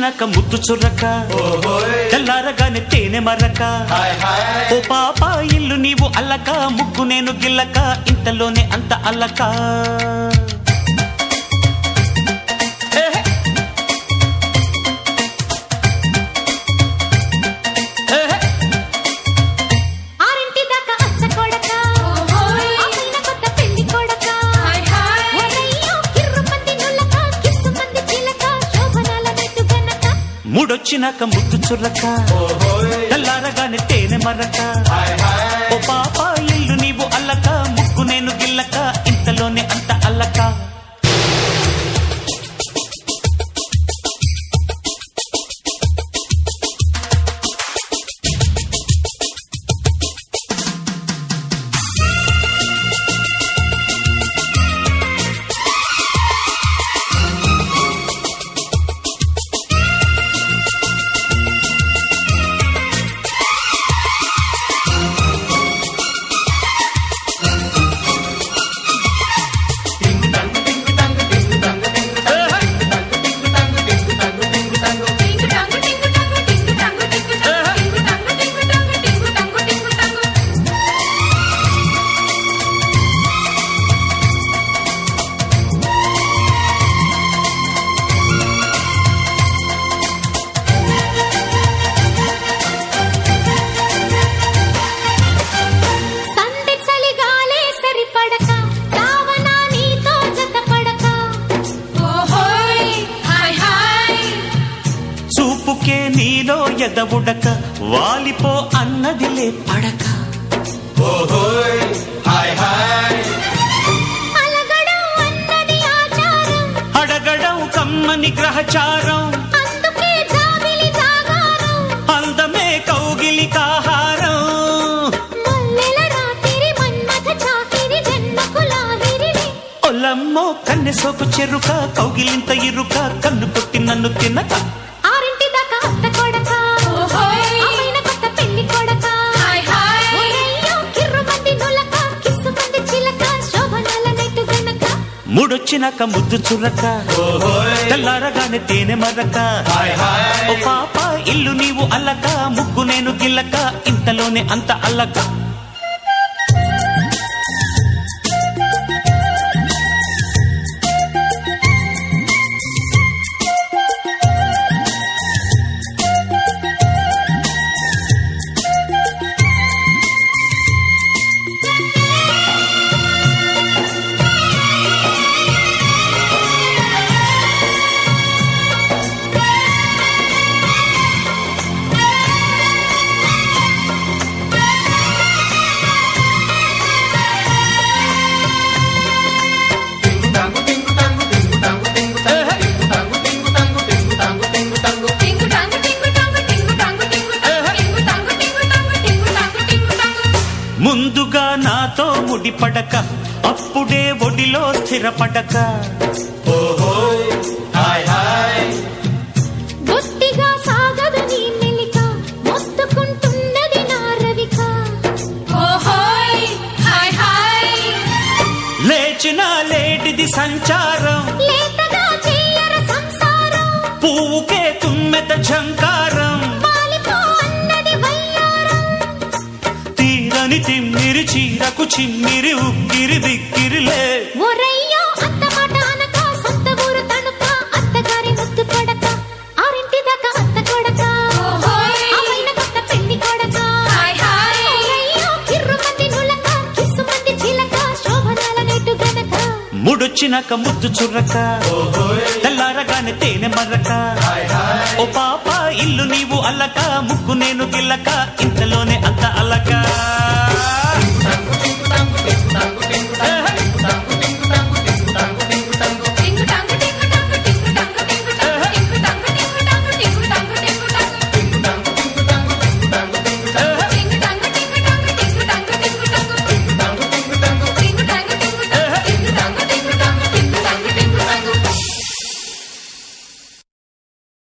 ముడొచ్చినాక ముద్దు చుర్రక తెల్లారగానే తేనె మరక ఓ పాప ఇల్లు నీవు అల్లక ముగ్గు నేను గిల్లక ఇంతలోనే అంత అల్లక ముడొచ్చినాక ముద్దు చుర్రక తెల్లారగానే తేనె మరక ఓ పాప ఇల్లు నీవు అల్లక ముగ్గు నేను గిల్లక ఇంతలోనే అంత అల్లక చూపుకే నీలో ఎదవుడక వాలిపో అన్నదిలే పడక అడగడం కమ్మని గ్రహచారం అందమే కౌగిలి కాహారం ఒల్లమ్మో కన్నె సోపు చెరుక కౌగిలింత ఇరుక కన్ను కొట్టి నన్ను తినక ముడొచ్చినాక ముద్దు చుర్రక తెల్లారగానే తేనె మరక ఓ పాప ఇల్లు నీవు అల్లక ముగ్గు నేను గిల్లక ఇంతలోనే అంత అల్లక ముందుగా నాతో ముడిపడక అప్పుడే ఒడిలో స్థిరపడక బొత్తిగా సాగదు నీ మెలిక మొత్తుకుంటున్నది నా రవిక లేచిన లేటిది సంచారం లేతగా చేయర సంసారం పువ్వుకే తుమ్మెద ఝంకారం తిమ్మిరి చీరకు చిమ్మిరి ఉక్కిరి బిక్కిరిలే ఒరయ్యో అత్తమాట అనక సొంత ఊరు తణుక అత్తగారి ముద్దు కొడక ఆరింటి దాకా అత్త కొడక అమ్మైన కొత్త పెళ్లి కొడక ఒరయ్యో కిర్రు మంది నులక కిస్సు మంది చిలక శోభనాల నెట్టు గనక ముడొచ్చినాక ముద్దు చుర్రక తెల్లారగానే తేనె మరక ఓ పాప ఇల్లు నీవు అల్లక ముగ్గు నేను గిల్లక ఇంతలోనే అంత అల్లక